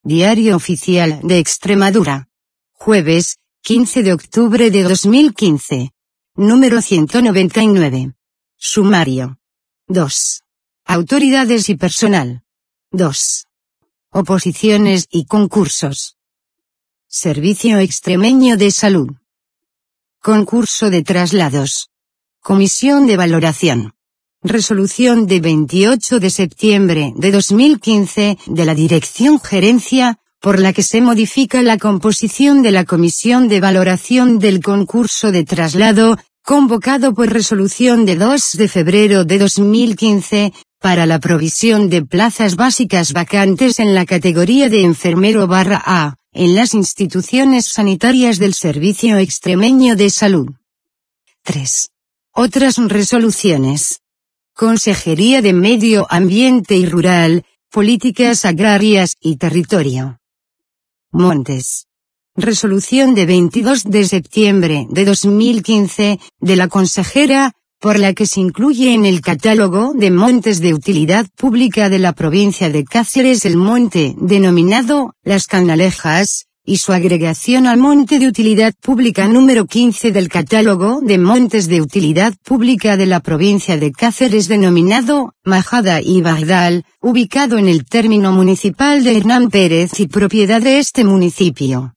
Diario Oficial de Extremadura. Jueves, 15 de octubre de 2015. Número 199. Sumario. 2. Autoridades y personal. 2. Oposiciones y concursos. Servicio Extremeño de Salud. Concurso de traslados. Comisión de valoración. Resolución de 28 de septiembre de 2015 de la Dirección Gerencia, por la que se modifica la composición de la Comisión de Valoración del concurso de traslado, convocado por resolución de 2 de febrero de 2015, para la provisión de plazas básicas vacantes en la categoría de enfermero/A, en las instituciones sanitarias del Servicio Extremeño de Salud. 3. Otras resoluciones. Consejería de Medio Ambiente y Rural, Políticas Agrarias y Territorio. Montes. Resolución de 22 de septiembre de 2015, de la consejera, por la que se incluye en el catálogo de montes de utilidad pública de la provincia de Cáceres el monte denominado Las Canalejas, y su agregación al monte de utilidad pública número 15 del catálogo de montes de utilidad pública de la provincia de Cáceres denominado Majada y Bardal, ubicado en el término municipal de Hernán Pérez y propiedad de este municipio.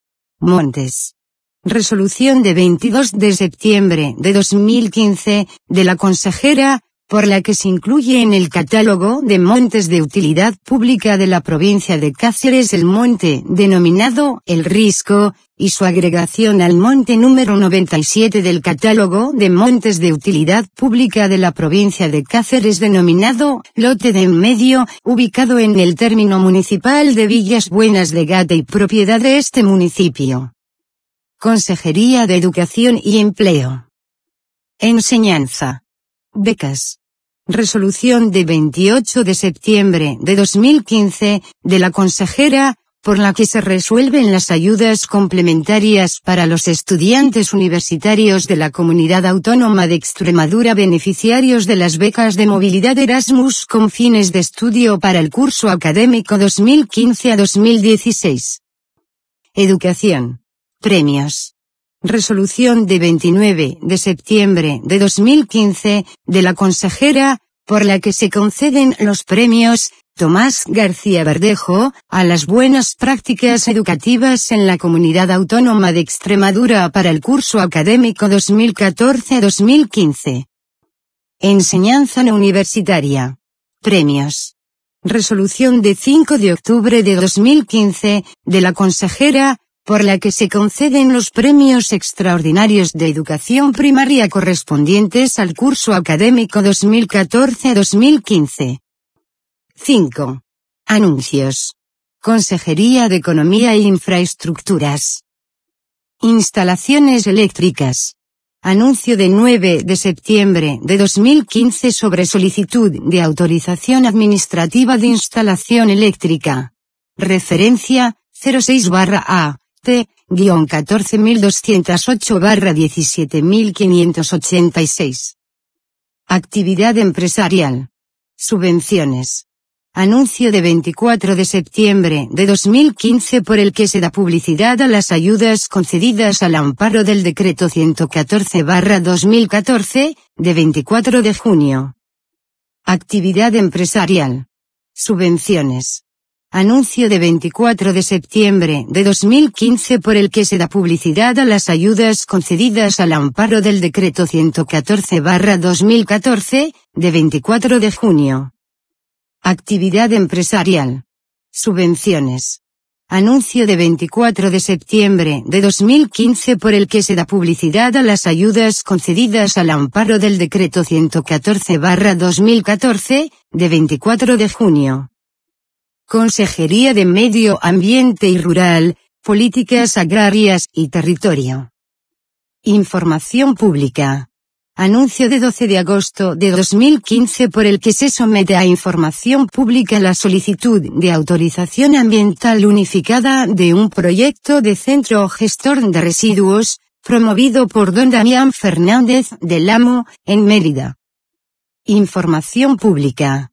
Montes. Resolución de 22 de septiembre de 2015, de la consejera, por la que se incluye en el catálogo de montes de utilidad pública de la provincia de Cáceres el monte denominado El Risco, y su agregación al monte número 97 del catálogo de montes de utilidad pública de la provincia de Cáceres denominado Lote de en Medio, ubicado en el término municipal de Villas Buenas de Gata y propiedad de este municipio. Consejería de Educación y Empleo. Enseñanza. Becas. Resolución de 28 de septiembre de 2015, de la consejera, por la que se resuelven las ayudas complementarias para los estudiantes universitarios de la Comunidad Autónoma de Extremadura beneficiarios de las becas de movilidad Erasmus con fines de estudio para el curso académico 2015 a 2016. Educación. Premios. Resolución de 29 de septiembre de 2015, de la consejera, por la que se conceden los premios Tomás García Verdejo a las buenas prácticas educativas en la Comunidad Autónoma de Extremadura para el curso académico 2014-2015. Enseñanza no universitaria. Premios. Resolución de 5 de octubre de 2015, de la consejera, por la que se conceden los premios extraordinarios de educación primaria correspondientes al curso académico 2014-2015. 5. Anuncios. Consejería de Economía e Infraestructuras. Instalaciones eléctricas. Anuncio de 9 de septiembre de 2015 sobre solicitud de autorización administrativa de instalación eléctrica. Referencia 06/A. T-14208/17586. Actividad empresarial. Subvenciones. Anuncio de 24 de septiembre de 2015 por el que se da publicidad a las ayudas concedidas al amparo del Decreto 114/2014, de 24 de junio. Actividad empresarial. Subvenciones. Anuncio de 24 de septiembre de 2015 por el que se da publicidad a las ayudas concedidas al amparo del Decreto 114/2014, de 24 de junio. Actividad empresarial. Subvenciones. Anuncio de 24 de septiembre de 2015 por el que se da publicidad a las ayudas concedidas al amparo del Decreto 114/2014, de 24 de junio. Consejería de Medio Ambiente y Rural, Políticas Agrarias y Territorio. Información pública. Anuncio de 12 de agosto de 2015 por el que se somete a información pública la solicitud de autorización ambiental unificada de un proyecto de centro gestor de residuos, promovido por don Damián Fernández del Amo, en Mérida. Información pública.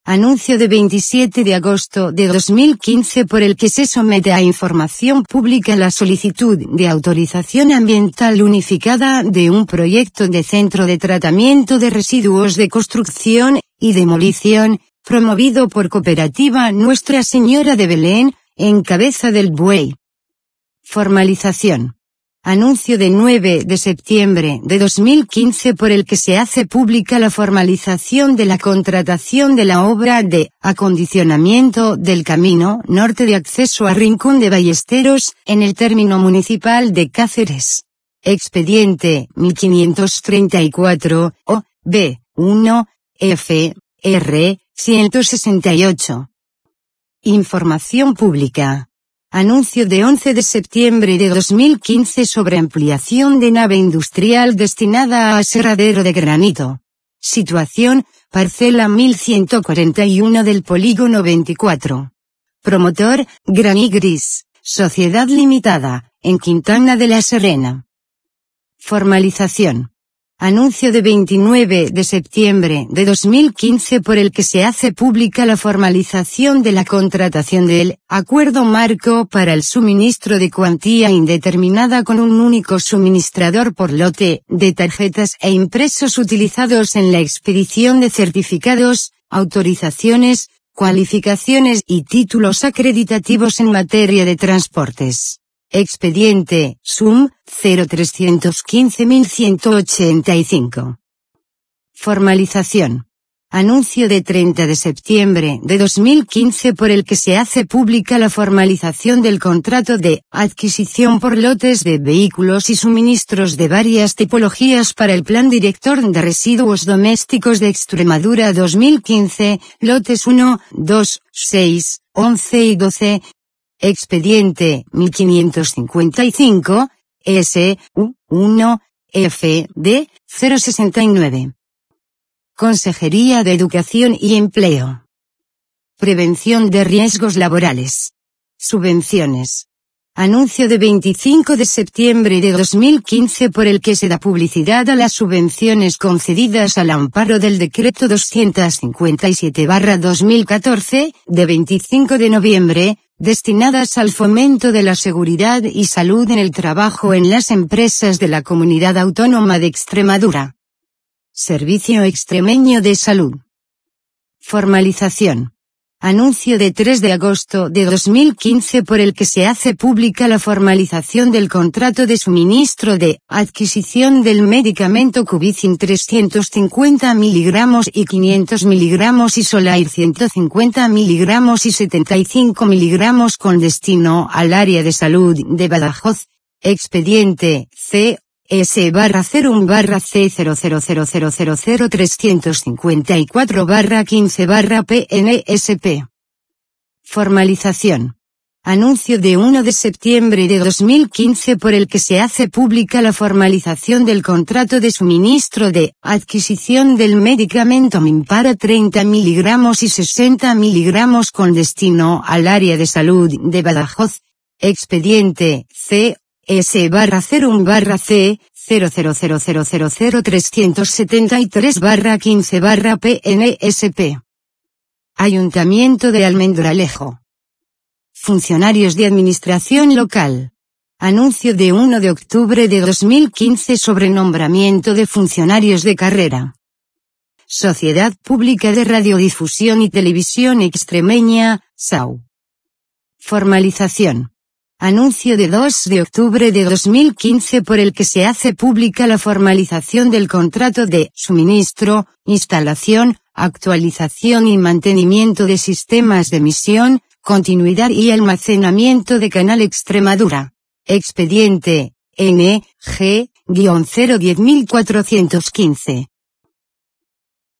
Anuncio de 27 de agosto de 2015 por el que se somete a información pública la solicitud de autorización ambiental unificada de un proyecto de centro de tratamiento de residuos de construcción y demolición, promovido por Cooperativa Nuestra Señora de Belén, en Cabeza del Buey. Formalización. Anuncio de 9 de septiembre de 2015 por el que se hace pública la formalización de la contratación de la obra de acondicionamiento del camino norte de acceso a Rincón de Ballesteros, en el término municipal de Cáceres. Expediente 1534, O, B, 1, F, R, 168. Información pública. Anuncio de 11 de septiembre de 2015 sobre ampliación de nave industrial destinada a aserradero de granito. Situación, parcela 1141 del polígono 24. Promotor, Granigris, Sociedad Limitada, en Quintana de la Serena. Formalización. Anuncio de 29 de septiembre de 2015 por el que se hace pública la formalización de la contratación del Acuerdo Marco para el suministro de cuantía indeterminada con un único suministrador por lote, de tarjetas e impresos utilizados en la expedición de certificados, autorizaciones, cualificaciones y títulos acreditativos en materia de transportes. Expediente, SUM, 0315.185. Formalización. Anuncio de 30 de septiembre de 2015 por el que se hace pública la formalización del contrato de adquisición por lotes de vehículos y suministros de varias tipologías para el Plan Director de Residuos Domésticos de Extremadura 2015, lotes 1, 2, 6, 11 y 12. Expediente 1555, S, U, 1, F, D, 069. Consejería de Educación y Empleo. Prevención de riesgos laborales. Subvenciones. Anuncio de 25 de septiembre de 2015 por el que se da publicidad a las subvenciones concedidas al amparo del Decreto 257/2014, de 25 de noviembre, destinadas al fomento de la seguridad y salud en el trabajo en las empresas de la Comunidad Autónoma de Extremadura. Servicio Extremeño de Salud. Formalización. Anuncio de 3 de agosto de 2015 por el que se hace pública la formalización del contrato de suministro de adquisición del medicamento Cubicin 350 mg y 500 mg y Solair 150 mg y 75 mg con destino al área de salud de Badajoz. Expediente C. S/01-000000354/15/PNSP. Formalización. Anuncio de 1 de septiembre de 2015 por el que se hace pública la formalización del contrato de suministro de adquisición del medicamento Mimpara 30 mg y 60 mg con destino al área de salud de Badajoz. Expediente C. S/01-C, 0000373/15/PNSP. Ayuntamiento de Almendralejo. Funcionarios de Administración Local. Anuncio de 1 de octubre de 2015 sobre nombramiento de funcionarios de carrera. Sociedad Pública de Radiodifusión y Televisión Extremeña, SAU. Formalización. Anuncio de 2 de octubre de 2015 por el que se hace pública la formalización del contrato de suministro, instalación, actualización y mantenimiento de sistemas de emisión, continuidad y almacenamiento de Canal Extremadura. Expediente N. G. 010.415.